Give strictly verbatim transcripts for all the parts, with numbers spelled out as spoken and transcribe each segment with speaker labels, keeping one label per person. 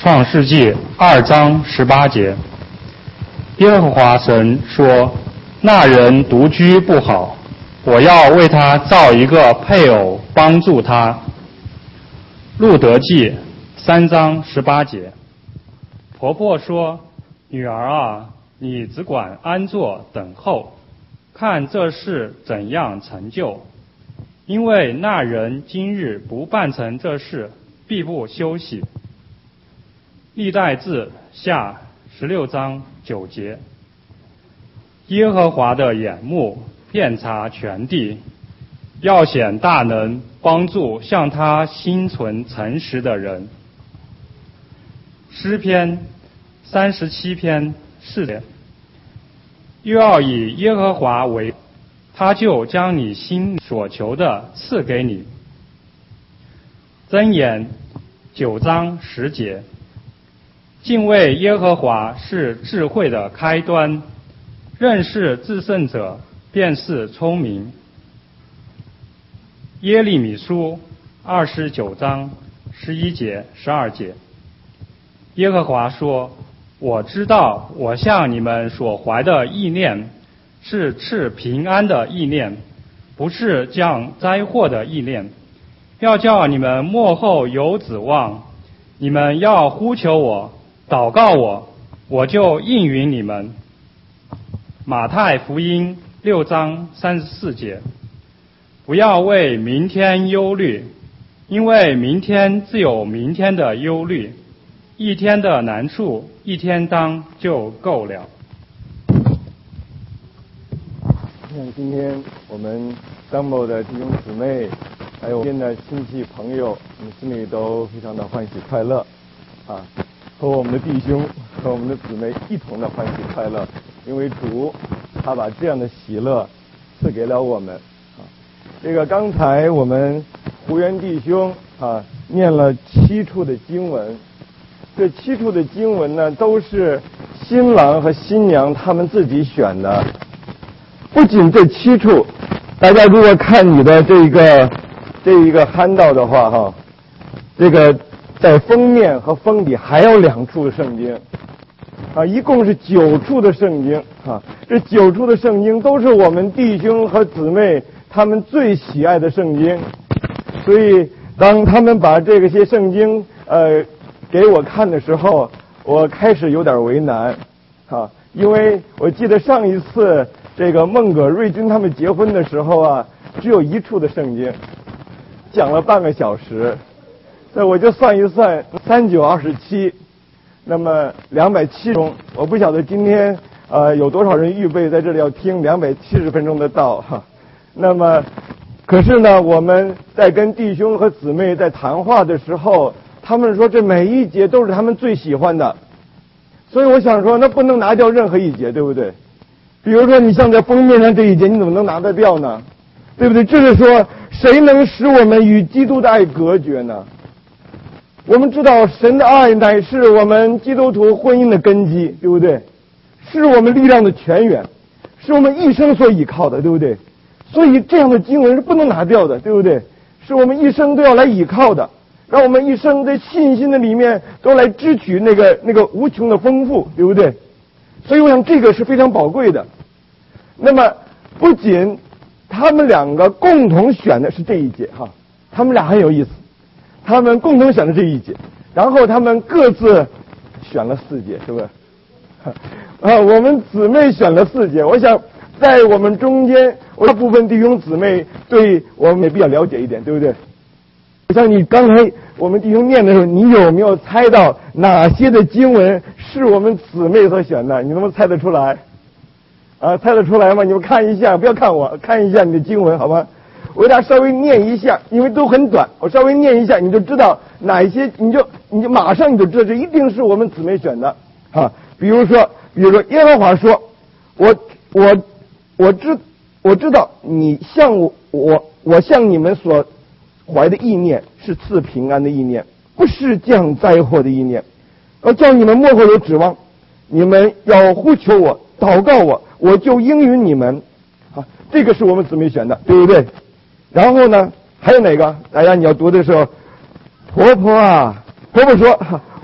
Speaker 1: 创世纪二章十八节，耶和华神说：那人独居不好，我要为他造一个配偶帮助他。路得记三章十八节，婆婆说：女儿啊，你只管安坐等候，看这事怎样成就。因为那人今日不办成这事，必不休息。历代志下十六章九节，耶和华的眼目遍察全地，要显大能，帮助向他心存诚实的人。诗篇三十七篇四节，又要以耶和华为，他就将你心所求的赐给你。箴言九章十节，敬畏耶和华是智慧的开端，认识至圣者便是聪明。耶利米书二十九章十一节十二节，耶和华说：我知道我向你们所怀的意念是赐平安的意念，不是降灾祸的意念，要叫你们末后有指望。你们要呼求我，祷告我，我就应允你们。马太福音六章三十四节，不要为明天忧虑，因为明天自有明天的忧虑，一天的难处一天当就够了。
Speaker 2: 像今天我们张某的弟兄姊妹，还有边的亲戚朋友，我们心里都非常的欢喜快乐啊！和我们的弟兄和我们的姊妹一同的欢喜快乐，因为主他把这样的喜乐赐给了我们啊！这个刚才我们胡元弟兄啊念了七处的经文，这七处的经文呢，都是新郎和新娘他们自己选的。不仅这七处，大家如果看你的这个这一个handle的话哈，这个在封面和封底还有两处圣经啊，一共是九处的圣经啊。这九处的圣经都是我们弟兄和姊妹他们最喜爱的圣经，所以当他们把这个些圣经呃给我看的时候，我开始有点为难啊，因为我记得上一次这个孟葛瑞军他们结婚的时候啊，只有一处的圣经，讲了半个小时，那我就算一算，三九二十七，那么两百七十钟，我不晓得今天呃有多少人预备在这里要听两百七十分钟的道哈。那么，可是呢，我们在跟弟兄和姊妹在谈话的时候，他们说这每一节都是他们最喜欢的，所以我想说，那不能拿掉任何一节，对不对？比如说，你像在封面上这一节，你怎么能拿得掉呢？对不对？这是说，谁能使我们与基督的爱隔绝呢？我们知道，神的爱乃是我们基督徒婚姻的根基，对不对？是我们力量的泉源，是我们一生所依靠的，对不对？所以这样的经文是不能拿掉的，对不对？是我们一生都要来依靠的，让我们一生在信心的里面都来支取那个那个无穷的丰富，对不对？所以我想这个是非常宝贵的。那么不仅他们两个共同选的是这一节哈，他们俩很有意思，他们共同选的这一节，然后他们各自选了四节，是不是？啊，我们姊妹选了四节，我想在我们中间，大部分弟兄姊妹对我们也比较了解一点，对不对？我想你刚才我们弟兄念的时候，你有没有猜到哪些的经文是我们姊妹所选的？你能不能猜得出来？啊，猜得出来吗？你们看一下，不要看我，看一下你的经文，好吗？我给大家稍微念一下，因为都很短，我稍微念一下，你就知道哪一些，你就你就马上你就知道这一定是我们姊妹选的啊。比如说，比如说耶和华说：“我我我知我知道你向我我我向你们所怀的意念是赐平安的意念，不是降灾祸的意念，要叫你们末后有指望。你们要呼求我，祷告我，我就应允你们。”啊，这个是我们姊妹选的，对不对？然后呢，还有哪个？大家你要读的时候，婆婆啊，婆婆说：“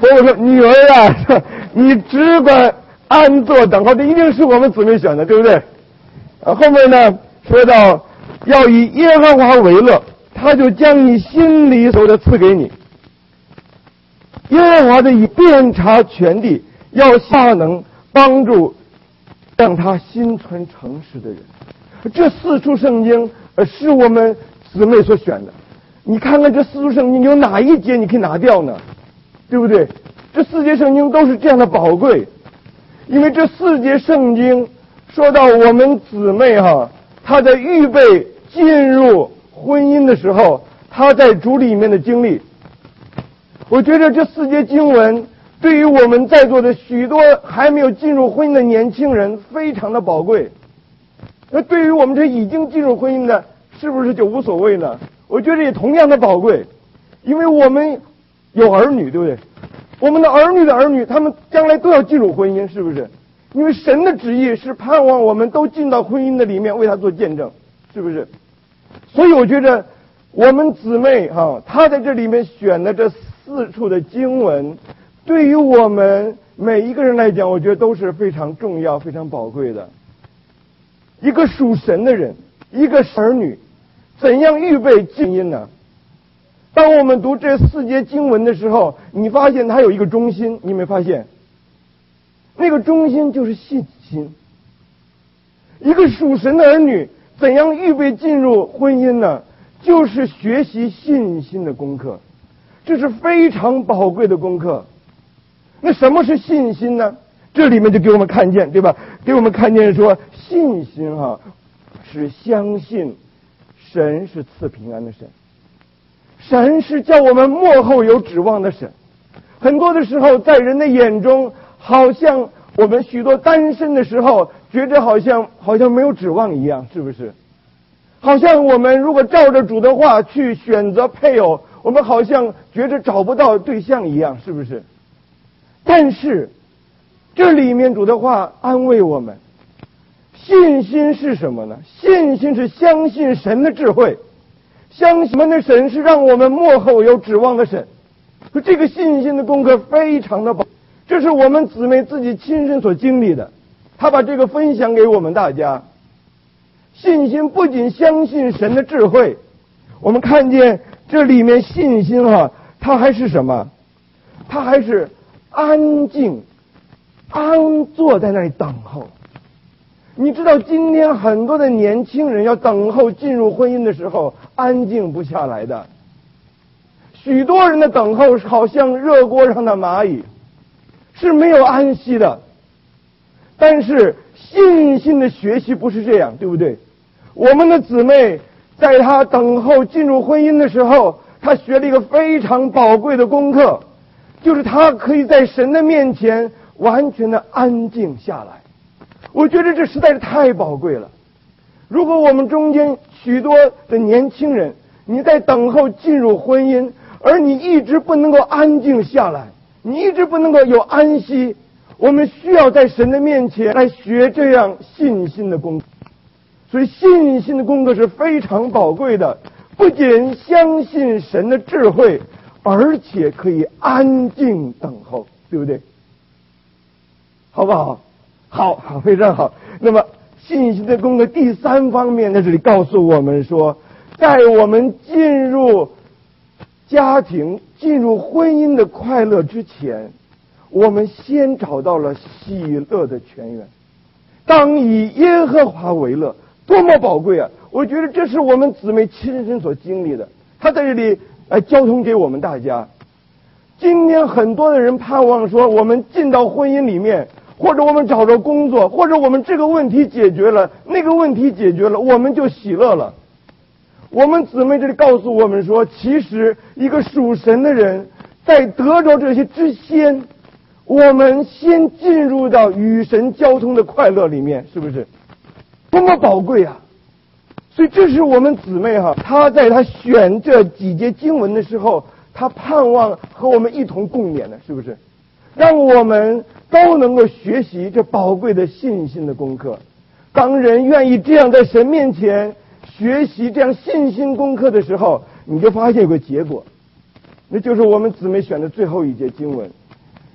Speaker 2: 所以我说女儿啊，你只管安坐等候，这一定是我们姊妹选的，对不对？啊，后面呢说到要以耶和华为乐，他就将你心里所的赐给你。耶和华的以遍察全地，要下能帮助让他心存诚实的人。这四处圣经呃是我们姊妹所选的。你看看这四处圣经有哪一节你可以拿掉呢？对不对？这四节圣经都是这样的宝贵，因为这四节圣经说到我们姊妹哈，她在预备进入婚姻的时候，她在主里面的经历。我觉得这四节经文对于我们在座的许多还没有进入婚姻的年轻人非常的宝贵。那对于我们这已经进入婚姻的，是不是就无所谓呢？我觉得也同样的宝贵，因为我们有儿女，对不对？我们的儿女的儿女，他们将来都要进入婚姻，是不是？因为神的旨意是盼望我们都进到婚姻的里面，为他做见证，是不是？所以我觉得我们姊妹哈，她在这里面选的这四处的经文，对于我们每一个人来讲，我觉得都是非常重要、非常宝贵的。一个属神的人，一个儿女，怎样预备进姻呢？当我们读这四节经文的时候，你发现它有一个中心，你有没有发现？那个中心就是信心。一个属神的儿女，怎样预备进入婚姻呢？就是学习信心的功课，这是非常宝贵的功课。那什么是信心呢？这里面就给我们看见，对吧？给我们看见说，信心哈、啊、是相信神是赐平安的神，神是叫我们末后有指望的神。很多的时候，在人的眼中，好像我们许多单身的时候，觉得好像好像没有指望一样，是不是？好像我们如果照着主的话去选择配偶，我们好像觉得找不到对象一样，是不是？但是这里面主的话安慰我们，信心是什么呢？信心是相信神的智慧，相信我们的神是让我们末后有指望的神。这个信心的功课非常的宝，这是我们姊妹自己亲身所经历的，她把这个分享给我们大家。信心不仅相信神的智慧，我们看见这里面信心哈、啊，它还是什么？它还是安静安坐在那里等候。你知道今天很多的年轻人要等候进入婚姻的时候安静不下来的，许多人的等候好像热锅上的蚂蚁，是没有安息的。但是信心的学习不是这样，对不对？我们的姊妹在她等候进入婚姻的时候，她学了一个非常宝贵的功课，就是她可以在神的面前完全的安静下来。我觉得这实在是太宝贵了。如果我们中间许多的年轻人，你在等候进入婚姻，而你一直不能够安静下来，你一直不能够有安息，我们需要在神的面前来学这样信心的功课。所以信心的功课是非常宝贵的，不仅相信神的智慧，而且可以安静等候，对不对？好不好？好，好，非常好。那么信心的功课第三方面在这里告诉我们说，在我们进入家庭、进入婚姻的快乐之前，我们先找到了喜乐的泉源。当以耶和华为乐，多么宝贵啊！我觉得这是我们姊妹亲身所经历的，他在这里来交通给我们大家。今天很多的人盼望说，我们进到婚姻里面，或者我们找着工作，或者我们这个问题解决了，那个问题解决了，我们就喜乐了。我们姊妹这里告诉我们说，其实一个属神的人在得着这些之先，我们先进入到与神交通的快乐里面，是不是多么宝贵啊！所以这是我们姊妹哈，她在她选这几节经文的时候，她盼望和我们一同共勉的，是不是？让我们都能够学习这宝贵的信心的功课。当人愿意这样在神面前学习这样信心功课的时候，你就发现有个结果，那就是我们姊妹选的最后一节经文，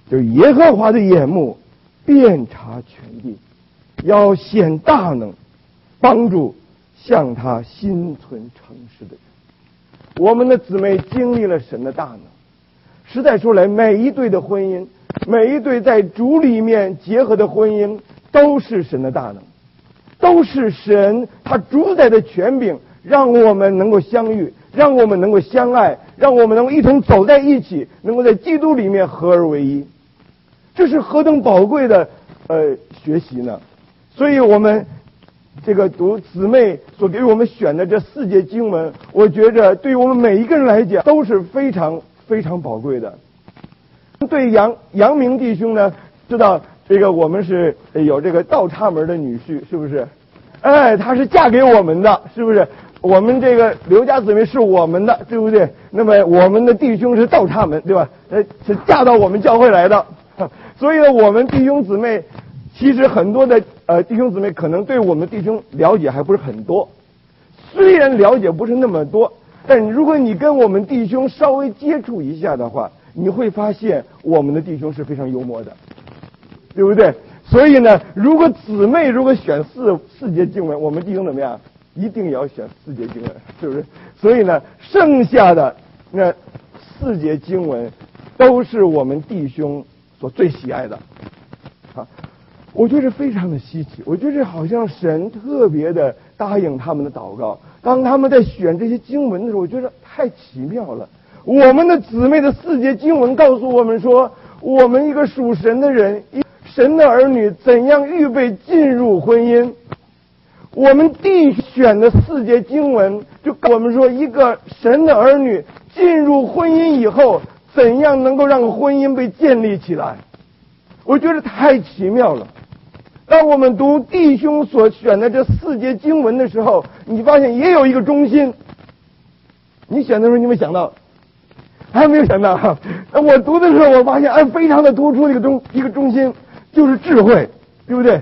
Speaker 2: 就是耶和华的眼目遍察全地，要显大能，帮助向他心存诚实的人。我们的姊妹经历了神的大能，实在说来，每一对的婚姻，每一对在主里面结合的婚姻，都是神的大能，都是神他主宰的权柄，让我们能够相遇，让我们能够相爱，让我们能够一同走在一起，能够在基督里面合而为一。这是何等宝贵的呃学习呢？所以我们这个读姊妹所给我们选的这四节经文，我觉着对于我们每一个人来讲都是非常非常宝贵的。对杨杨明弟兄呢，知道这个我们是有这个倒插门的女婿，是不是？哎，她是嫁给我们的，是不是？我们这个刘家姊妹是我们的，对不对？那么我们的弟兄是倒插门，对吧？呃，是嫁到我们教会来的。所以呢，我们弟兄姊妹其实很多的呃弟兄姊妹可能对我们弟兄了解还不是很多，虽然了解不是那么多，但如果你跟我们弟兄稍微接触一下的话，你会发现我们的弟兄是非常幽默的，对不对？所以呢，如果姊妹如果选四四节经文，我们弟兄怎么样？一定也要选四节经文，是不是？所以呢，剩下的那四节经文都是我们弟兄所最喜爱的啊。我觉得非常的稀奇，我觉得好像神特别的答应他们的祷告。当他们在选这些经文的时候，我觉得太奇妙了。我们的姊妹的四节经文告诉我们说，我们一个属神的人，神的儿女怎样预备进入婚姻。我们弟选的四节经文就跟我们说，一个神的儿女进入婚姻以后，怎样能够让婚姻被建立起来。我觉得太奇妙了。当我们读弟兄所选的这四节经文的时候，你发现也有一个中心。你选的时候你有没有想到？还没有想到。我读的时候我发现，哎，非常的突出一个中一个中心，就是智慧，对不对？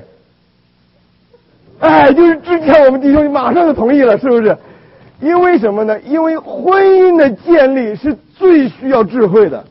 Speaker 2: 哎，就是之前我们弟兄马上就同意了，是不是？因为什么呢？因为婚姻的建立是最需要智慧的。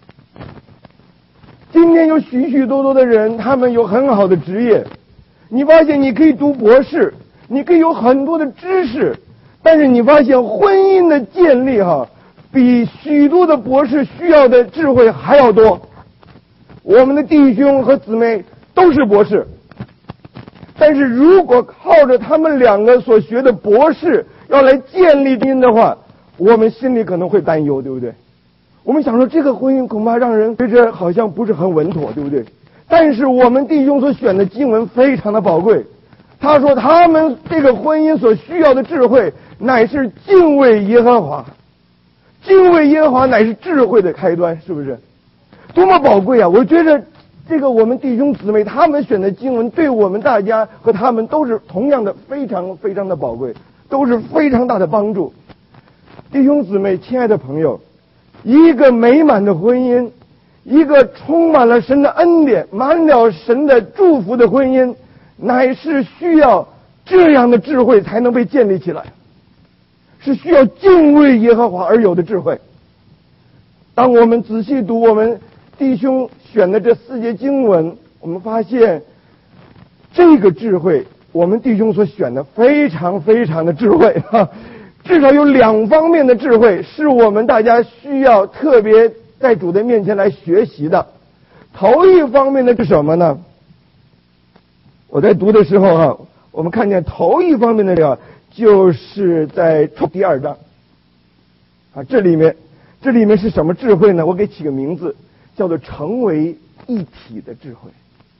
Speaker 2: 今天有许许多多的人，他们有很好的职业，你发现你可以读博士，你可以有很多的知识，但是你发现婚姻的建立哈，比许多的博士需要的智慧还要多。我们的弟兄和姊妹都是博士，但是如果靠着他们两个所学的博士要来建立婚姻的话，我们心里可能会担忧，对不对？我们想说这个婚姻恐怕让人觉着好像不是很稳妥，对不对？但是我们弟兄所选的经文非常的宝贵。他说他们这个婚姻所需要的智慧乃是敬畏耶和华，敬畏耶和华乃是智慧的开端，是不是？多么宝贵啊！我觉得这个我们弟兄姊妹他们选的经文对我们大家和他们都是同样的非常非常的宝贵，都是非常大的帮助。弟兄姊妹，亲爱的朋友，一个美满的婚姻，一个充满了神的恩典，满了神的祝福的婚姻，乃是需要这样的智慧才能被建立起来，是需要敬畏耶和华而有的智慧。当我们仔细读我们弟兄选的这四节经文，我们发现这个智慧，我们弟兄所选的非常非常的智慧哈。至少有两方面的智慧是我们大家需要特别在主的面前来学习的。头一方面的是什么呢？我在读的时候啊，我们看见头一方面的这个就是在第二章啊，这里面这里面是什么智慧呢？我给起个名字，叫做成为一体的智慧。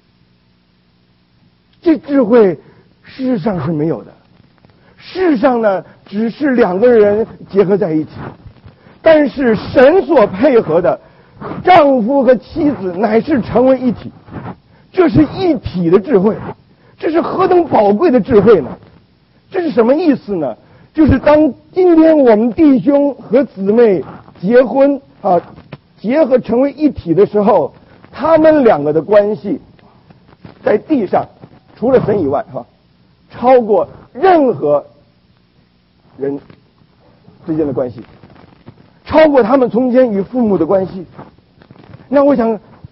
Speaker 2: 这智慧事实上是没有的，世上呢只是两个人结合在一起，但是神所配合的丈夫和妻子乃是成为一体，这是一体的智慧。这是何等宝贵的智慧呢？这是什么意思呢？就是当今天我们弟兄和姊妹结婚啊，结合成为一体的时候，他们两个的关系在地上除了神以外哈、啊，超过任何人之间的关系，超过他们中间与父母的关系。那我想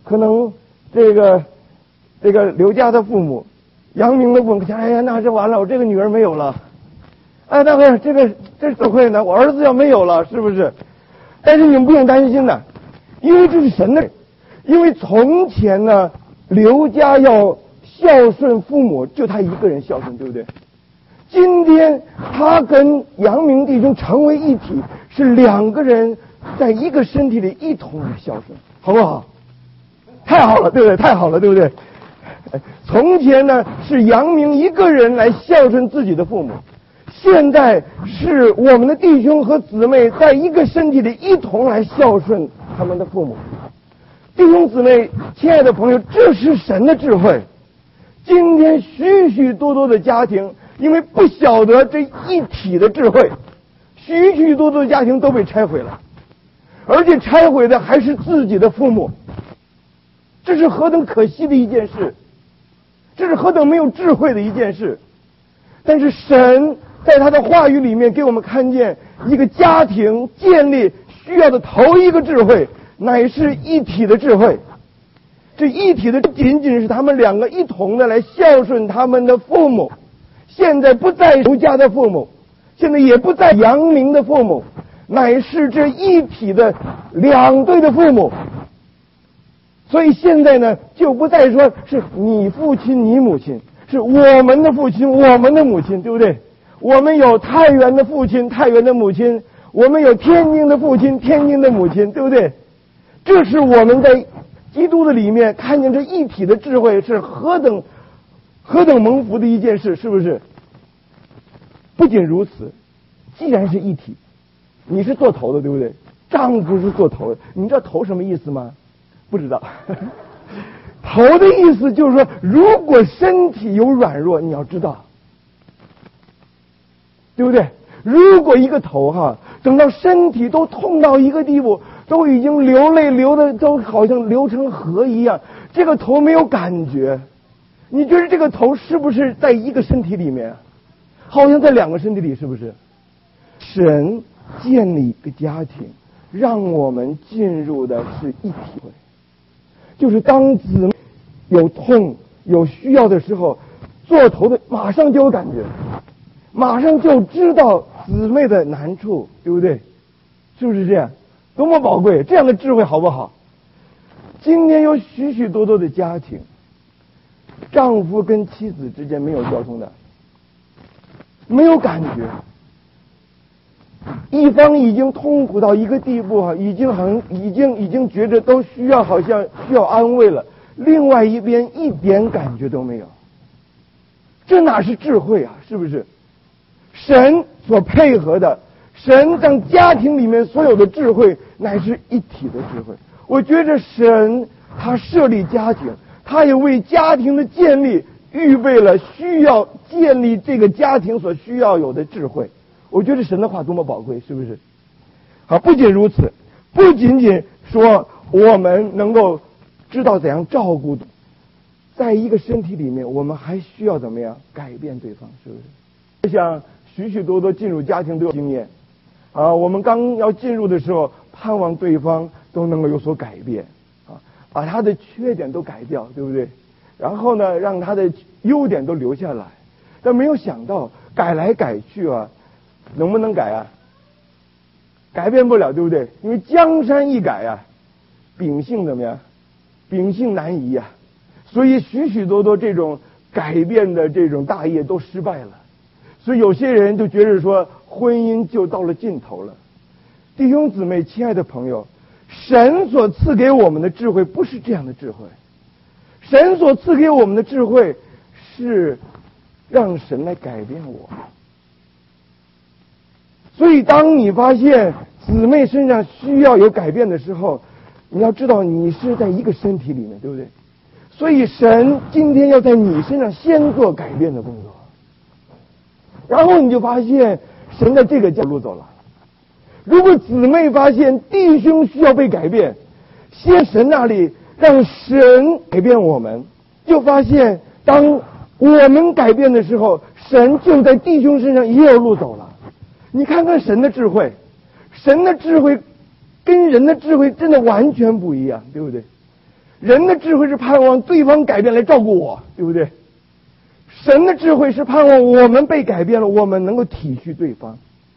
Speaker 2: 可能这个这个刘家的父母，杨明的父母想，哎呀，那这完了，我这个女儿没有了。哎，那个这个这怎么会呢？我儿子要没有了，是不是？但是你们不用担心的，因为这是神的。因为从前呢，刘家要孝顺父母，就他一个人孝顺，对不对？今天他跟杨明弟兄成为一体，是两个人在一个身体里一同来孝顺，好不好？太好了，对不对？太好了，对不对？从前呢，是杨明一个人来孝顺自己的父母，现在是我们的弟兄和姊妹在一个身体里一同来孝顺他们的父母。弟兄姊妹，亲爱的朋友，这是神的智慧。今天许许多多的家庭因为不晓得这一体的智慧，许许多多的家庭都被拆毁了，而且拆毁的还是自己的父母。这是何等可惜的一件事，这是何等没有智慧的一件事。但是神在他的话语里面给我们看见，一个家庭建立需要的头一个智慧，乃是一体的智慧。这一体的仅仅是他们两个一同的来孝顺他们的父母，现在不在刘家的父母，现在也不在杨明的父母，乃是这一体的两对的父母。所以现在呢，就不再说是你父亲你母亲，是我们的父亲我们的母亲，对不对？我们有太原的父亲太原的母亲，我们有天津的父亲天津的母亲，对不对？这是我们在基督的里面看见这一体的智慧是何等何等蒙福的一件事，是不是？不仅如此，既然是一体，你是做头的，对不对？丈夫是做头的，你知道头什么意思吗？不知道。头的意思就是说，如果身体有软弱，你要知道，对不对？如果一个头哈，等到身体都痛到一个地步，都已经流泪流的都好像流成河一样，这个头没有感觉，你觉得这个头是不是在一个身体里面？好像在两个身体里，是不是？神建立一个家庭，让我们进入的是一体会，就是当姊妹有痛有需要的时候，做头的马上就有感觉，马上就知道姊妹的难处，对不对？是不是这样？多么宝贵，这样的智慧好不好？今天有许许多多的家庭，丈夫跟妻子之间没有交通的，没有感觉，一方已经痛苦到一个地步哈，已经很已经已经觉得都需要好像需要安慰了，另外一边一点感觉都没有，这哪是智慧啊？是不是？神所配合的，神让家庭里面所有的智慧乃是一体的智慧。我觉得神他设立家庭，他也为家庭的建立预备了需要建立这个家庭所需要有的智慧。我觉得神的话多么宝贵，是不是？好，不仅如此，不仅仅说我们能够知道怎样照顾，在一个身体里面，我们还需要怎么样改变对方，是不是？我想许许多多进入家庭都有经验啊，我们刚要进入的时候，盼望对方都能够有所改变啊，把他的缺点都改掉，对不对？然后呢，让他的优点都留下来。但没有想到改来改去啊，能不能改啊？改变不了，对不对？因为江山易改啊，秉性怎么样？秉性难移啊，所以许许多多这种改变的这种大业都失败了。所以有些人就觉得说婚姻就到了尽头了。弟兄姊妹，亲爱的朋友，神所赐给我们的智慧不是这样的智慧，神所赐给我们的智慧是让神来改变我。所以当你发现姊妹身上需要有改变的时候，你要知道你是在一个身体里面，对不对？所以神今天要在你身上先做改变的工作，然后你就发现神在这个角路走了。如果姊妹发现弟兄需要被改变，先神那里让神改变我们，就发现当我们改变的时候，神就在弟兄身上也有路走了。你看看神的智慧，神的智慧跟人的智慧真的完全不一样，对不对？ 人的智慧是盼望对方改变来照顾我，对不对？神的智慧是盼望我们被改变了，我们能够体恤对方。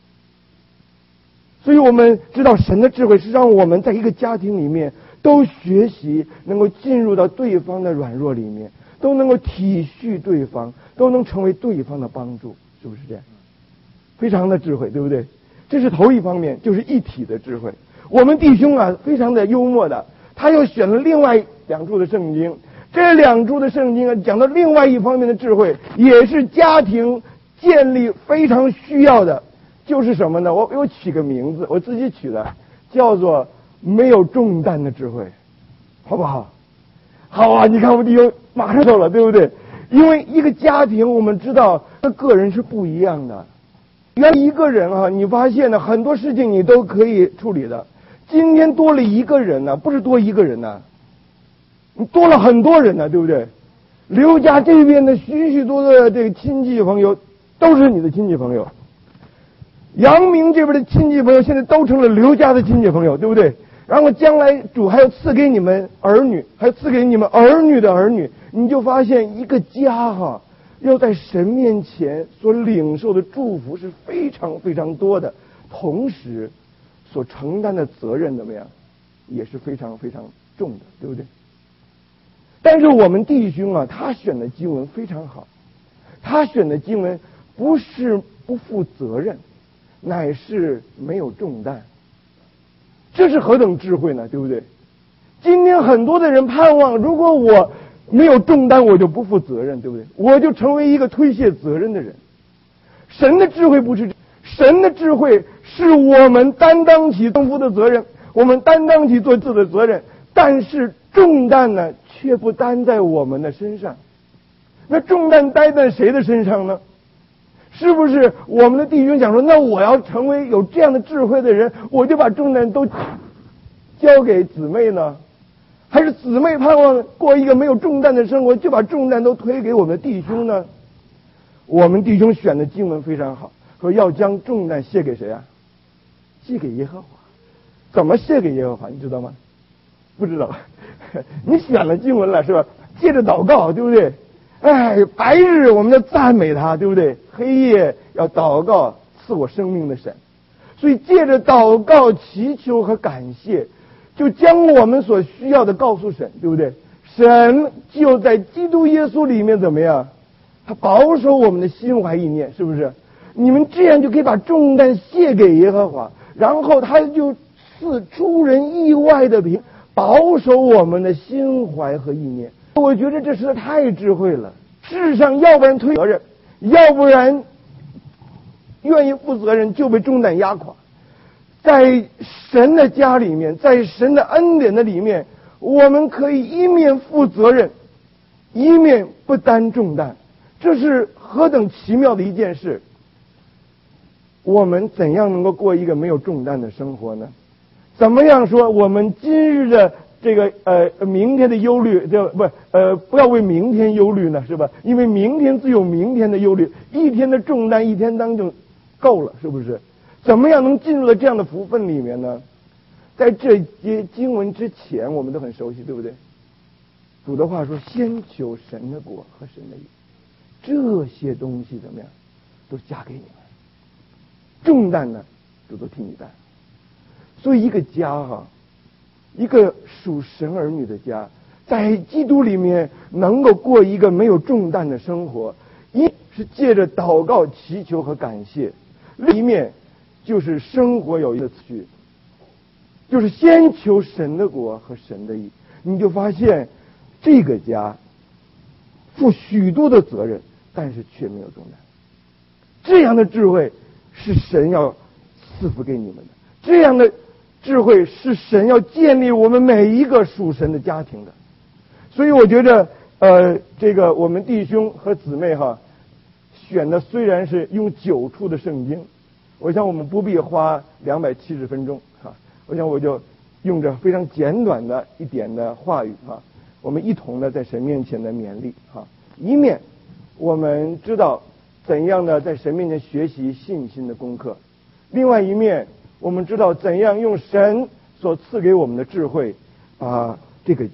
Speaker 2: 所以我们知道神的智慧是让我们在一个家庭里面都学习能够进入到对方的软弱里面，都能够体恤对方，都能成为对方的帮助，是不是这样？非常的智慧，对不对？这是头一方面，就是一体的智慧。我们弟兄啊，非常的幽默的，他又选了另外两处的圣经，这两处的圣经啊，讲到另外一方面的智慧，也是家庭建立非常需要的，就是什么呢？我我取个名字，我自己取的，叫做没有重担的智慧，好不好？好啊！你看我们弟兄马上走了，对不对？因为一个家庭，我们知道个人是不一样的。原来一个人啊，你发现呢，很多事情你都可以处理的。今天多了一个人呢，不是多一个人呢，你多了很多人呢，对不对？刘家这边的许许多多的这个亲戚朋友，都是你的亲戚朋友。阳明这边的亲戚朋友，现在都成了刘家的亲戚朋友，对不对？然后将来主还要赐给你们儿女，还赐给你们儿女的儿女，你就发现一个家哈，要在神面前所领受的祝福是非常非常多的，同时所承担的责任怎么样，也是非常非常重的，对不对？但是我们弟兄啊，他选的经文非常好，他选的经文不是不负责任，乃是没有重担。这是何等智慧呢，对不对？今天很多的人盼望，如果我没有重担，我就不负责任，对不对？我就成为一个推卸责任的人。神的智慧不是，神的智慧是我们担当起丈夫的责任，我们担当起做自己的责任，但是重担呢，却不担在我们的身上。那重担担在谁的身上呢？是不是我们的弟兄想说，那我要成为有这样的智慧的人，我就把重担都交给姊妹呢？还是姊妹盼望过一个没有重担的生活，就把重担都推给我们的弟兄呢？我们弟兄选的经文非常好，说要将重担卸给谁啊？卸给耶和华。怎么卸给耶和华？你知道吗？不知道。你选了经文了是吧？借着祷告，对不对？哎，白日我们要赞美他，对不对？黑夜要祷告赐我生命的神。所以借着祷告、祈求和感谢，就将我们所需要的告诉神，对不对？神就在基督耶稣里面怎么样？他保守我们的心怀意念，是不是？你们这样就可以把重担卸给耶和华，然后他就赐出人意外的平，保守我们的心怀和意念。我觉得这实在太智慧了。世上要不然推责任，要不然愿意负责任就被重担压垮。在神的家里面，在神的恩典的里面，我们可以一面负责任，一面不担重担。这是何等奇妙的一件事。我们怎样能够过一个没有重担的生活呢？怎么样说我们今日的这个呃明天的忧虑，这不呃不要为明天忧虑呢，是吧？因为明天自有明天的忧虑，一天的重担一天当就够了，是不是？怎么样能进入到这样的福分里面呢？在这些经文之前，我们都很熟悉，对不对？主的话说：“先求神的国和神的义，这些东西怎么样，都加给你们。重担呢，主都替你担。”所以一个家哈、啊。一个属神儿女的家，在基督里面能够过一个没有重担的生活，一是借着祷告、祈求和感谢，另一面就是生活有一个次序，就是先求神的国和神的义，你就发现这个家负许多的责任，但是却没有重担。这样的智慧是神要赐福给你们的，这样的智慧是神要建立我们每一个属神的家庭的。所以我觉得呃这个我们弟兄和姊妹哈选的虽然是用九处的圣经，我想我们不必花两百七十分钟哈，我想我就用着非常简短的一点的话语哈，我们一同的在神面前的勉励哈。一面我们知道怎样的在神面前学习信心的功课，另外一面我们知道怎样用神所赐给我们的智慧，把这个家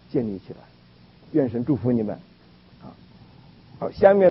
Speaker 2: 建立起来。愿神祝福你们。啊，好，下面。